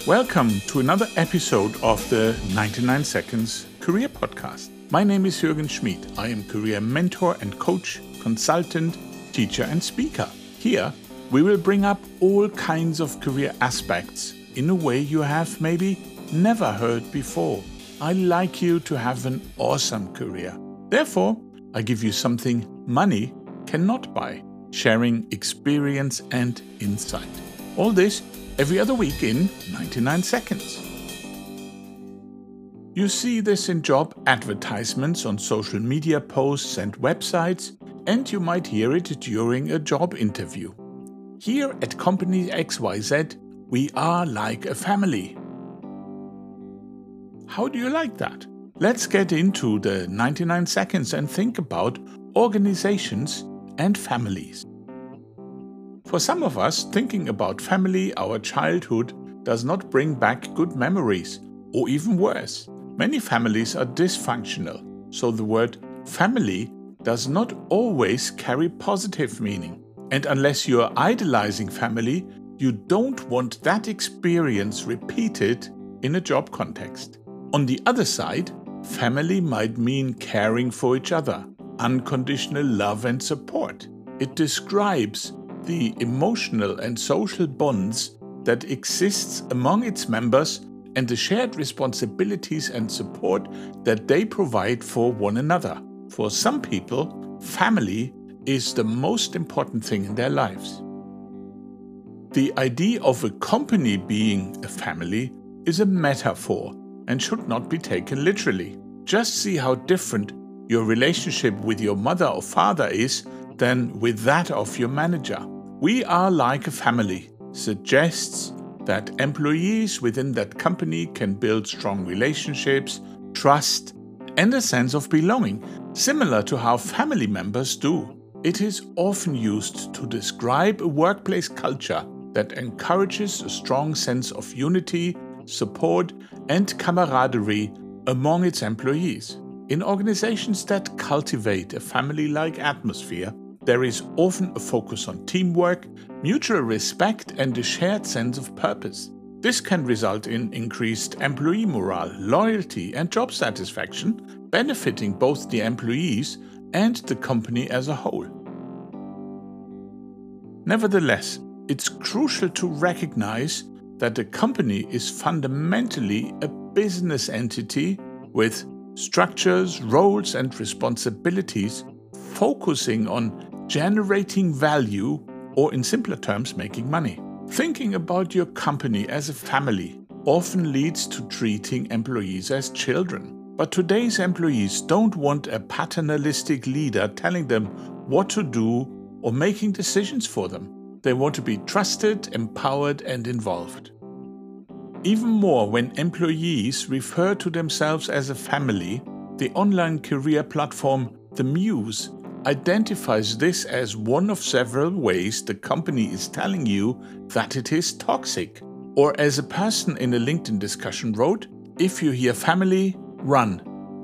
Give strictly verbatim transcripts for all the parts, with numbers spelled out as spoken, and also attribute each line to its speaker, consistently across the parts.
Speaker 1: Welcome to another episode of the ninety-nine Seconds Career Podcast. My name is Jürgen Schmid. I am career mentor and coach, consultant, teacher and speaker. Here, we will bring up all kinds of career aspects in a way you have maybe never heard before. I like you to have an awesome career. Therefore, I give you something money cannot buy, sharing experience and insight. All this every other week in ninety-nine seconds. You see this in job advertisements on social media posts and websites, and you might hear it during a job interview. Here at Company X Y Z, we are like a family. How do you like that? Let's get into the ninety-nine seconds and think about organizations and families. For some of us, thinking about family, our childhood, does not bring back good memories, or even worse. Many families are dysfunctional, so the word family does not always carry positive meaning. And unless you are idolizing family, you don't want that experience repeated in a job context. On the other side, family might mean caring for each other, unconditional love and support. It describes the emotional and social bonds that exists among its members and the shared responsibilities and support that they provide for one another. For some people, family is the most important thing in their lives. The idea of a company being a family is a metaphor and should not be taken literally. Just see how different your relationship with your mother or father is than with that of your manager. We are like a family suggests that employees within that company can build strong relationships, trust, and a sense of belonging, similar to how family members do. It is often used to describe a workplace culture that encourages a strong sense of unity, support, and camaraderie among its employees. In organizations that cultivate a family-like atmosphere, there is often a focus on teamwork, mutual respect, and a shared sense of purpose. This can result in increased employee morale, loyalty, and job satisfaction, benefiting both the employees and the company as a whole. Nevertheless, it's crucial to recognize that the company is fundamentally a business entity with structures, roles, and responsibilities focusing on generating value, or in simpler terms, making money. Thinking about your company as a family often leads to treating employees as children. But today's employees don't want a paternalistic leader telling them what to do or making decisions for them. They want to be trusted, empowered, and involved. Even more, when employees refer to themselves as a family, the online career platform The Muse identifies this as one of several ways the company is telling you that it is toxic. Or as a person in a LinkedIn discussion wrote, "If you hear family, run."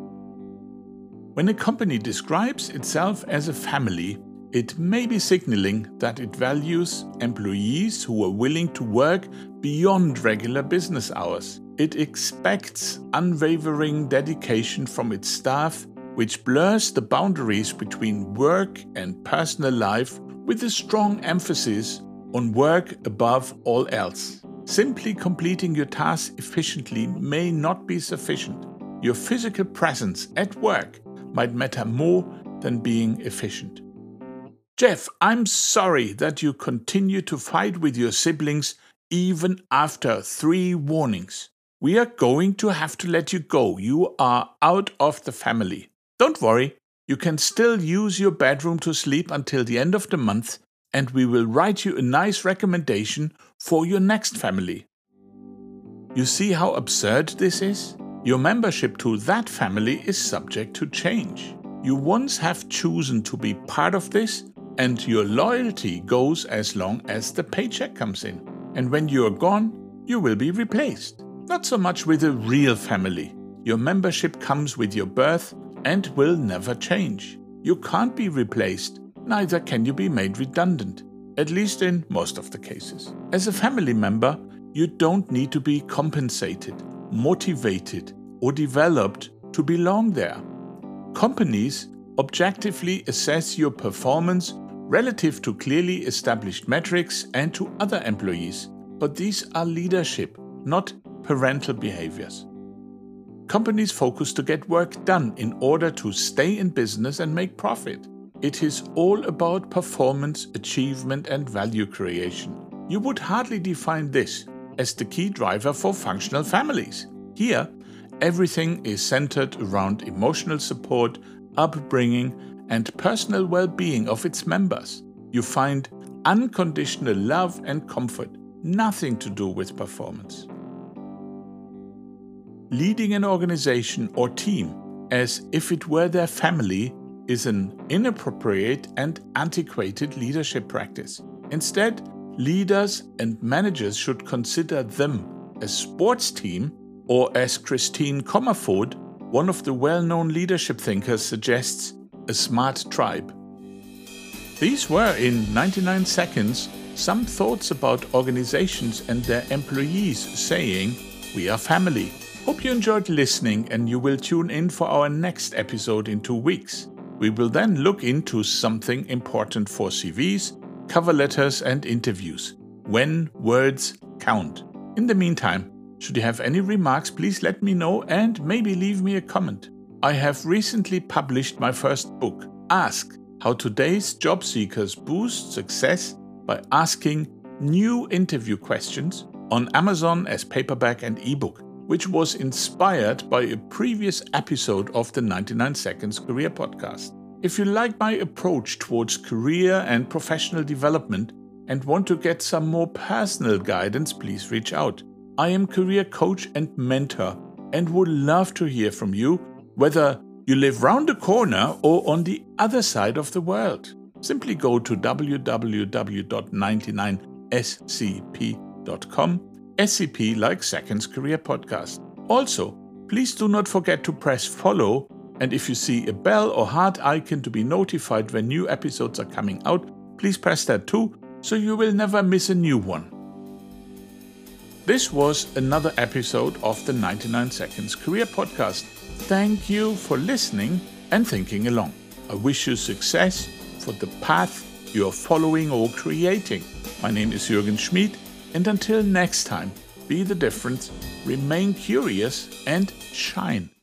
Speaker 1: When a company describes itself as a family, it may be signaling that it values employees who are willing to work beyond regular business hours. It expects unwavering dedication from its staff, which blurs the boundaries between work and personal life with a strong emphasis on work above all else. Simply completing your tasks efficiently may not be sufficient. Your physical presence at work might matter more than being efficient. Jeff, I'm sorry that you continue to fight with your siblings even after three warnings. We are going to have to let you go. You are out of the family. Don't worry, you can still use your bedroom to sleep until the end of the month, and we will write you a nice recommendation for your next family. You see how absurd this is? Your membership to that family is subject to change. You once have chosen to be part of this, and your loyalty goes as long as the paycheck comes in. And when you are gone, you will be replaced. Not so much with a real family. Your membership comes with your birth and will never change. You can't be replaced, neither can you be made redundant, at least in most of the cases. As a family member, you don't need to be compensated, motivated, or developed to belong there. Companies objectively assess your performance relative to clearly established metrics and to other employees, but these are leadership, not parental behaviors. Companies focus to get work done in order to stay in business and make profit. It is all about performance, achievement, and value creation. You would hardly define this as the key driver for functional families. Here, everything is centered around emotional support, upbringing, and personal well-being of its members. You find unconditional love and comfort, nothing to do with performance. Leading an organization or team as if it were their family is an inappropriate and antiquated leadership practice. Instead, leaders and managers should consider them a sports team, or as Christine Comerford, one of the well-known leadership thinkers, suggests, a smart tribe. These were, in ninety-nine seconds, some thoughts about organizations and their employees saying, "We are family." Hope you enjoyed listening, and you will tune in for our next episode in two weeks. We will then look into something important for C Vs, cover letters and interviews, when words count. In the meantime, should you have any remarks, please let me know and maybe leave me a comment. I have recently published my first book, Ask: How Today's Job Seekers Boost Success by Asking New Interview Questions, on Amazon as paperback and ebook, which was inspired by a previous episode of the ninety-nine seconds Career Podcast. If you like my approach towards career and professional development and want to get some more personal guidance, please reach out. I am career coach and mentor and would love to hear from you, whether you live round the corner or on the other side of the world. Simply go to w w w dot ninety-nine s c p dot com, S C P like Seconds Career Podcast. Also, please do not forget to press follow, and if you see a bell or heart icon to be notified when new episodes are coming out, please press that too, so you will never miss a new one. This was another episode of the ninety-nine seconds Career Podcast. Thank you for listening and thinking along. I wish you success for the path you are following or creating. My name is Jürgen Schmid, and until next time, be the difference, remain curious, and shine.